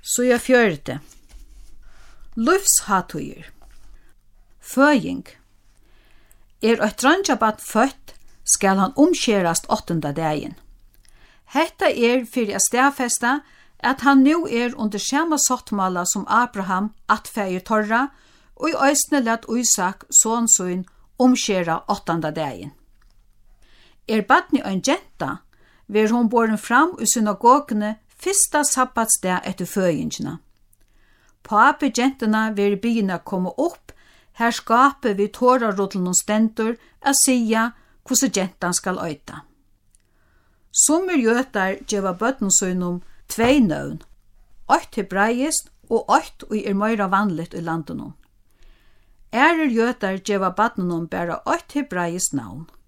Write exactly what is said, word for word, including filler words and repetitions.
Så jeg fjørte. Lufshatuir. Føying. Er eit drangjabat født, skal han omskjerast åttenda dagen. Hetta er fyrir a stafesta at han nu er under sama sottmala som Abraham atfeir torra, og i øysne let Isak, son sin, omskjera åttenda dagen. Er badni ein genta, ver hon boren fram i synagogene fyrsta sabbatsdag etter føyingina. Papi gentena ver byina komme opp, her skape vi tårarudlen stendur a sia hvordan gentan skal øyta. Sommer jötar djeva bøtten søgnum tvei nøvn, eitt hebraist og eitt og er meira vanligt i landet. Ærer jötar djeva bøtten bara eitt hebraist navn.